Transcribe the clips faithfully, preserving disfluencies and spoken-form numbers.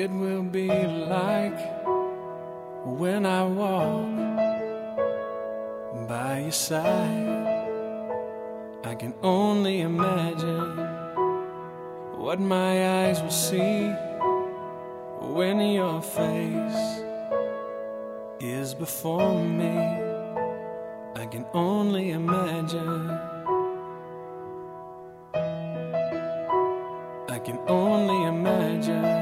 it will be like when I walk by your side. I can only imagine what my eyes will see when your face is before me. I can only imagine. I can only imagine.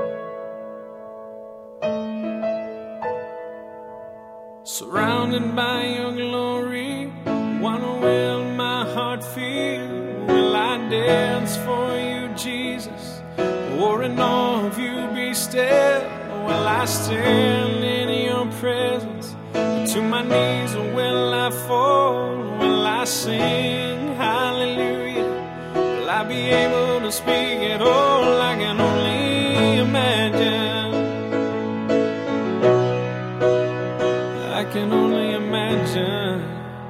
Surrounded by your glory, what will my heart feel? Will I dance for you, Jesus? Or in awe of you be still? Will I stand in your presence? To my knees or will I fall? Will I sing hallelujah? Will I be able to speak at all? I can only imagine. I can only imagine.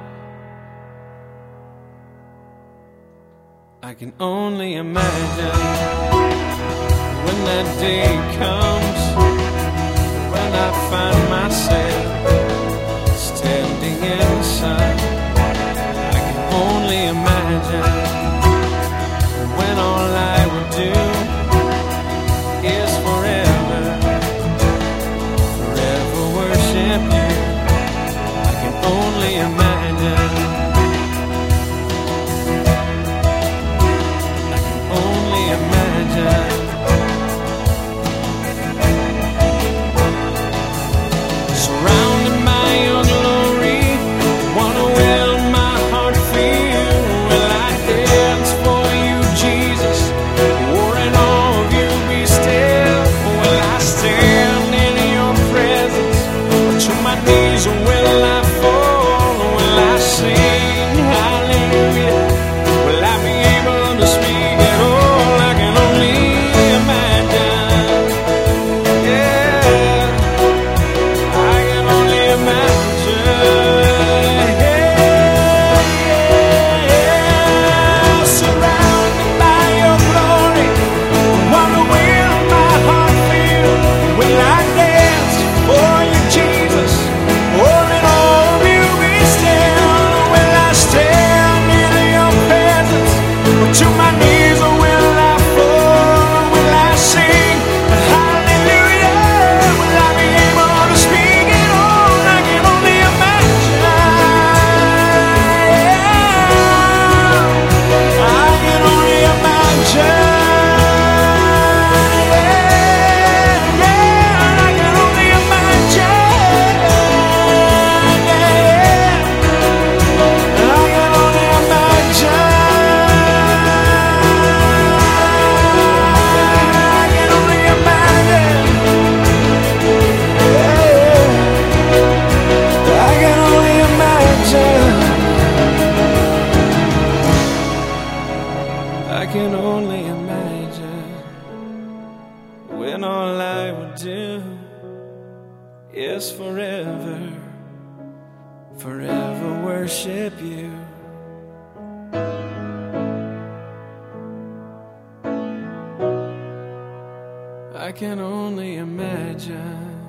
I can only imagine when that day comes, when I find myself standing in the sun. I can only imagine when all I would do is forever, forever worship you. I can only imagine. I can only imagine. Surrounded by your glory, what will my heart feel? Will I dance for you, Jesus? Or in awe of you be still? Will I stand in your presence? Or to my knees or will I fall? Will I sing hallelujah? Will I be able to speak at all? I can only imagine. Yeah, I can only imagine. Yeah, surrounded by your glory, what will my heart feel? Will I dance for you, Jesus? Or in all of you be still? Will I stand in your presence? Or to my knees or will I fall? Will I sing hallelujah? Will I be able to speak at all? I can only imagine. I can only imagine. Yeah, I can only imagine. Yeah, I can only imagine. I can only imagine. Yeah, I can only imagine. I can only imagine when all I would do is forever, forever worship you. I can only imagine.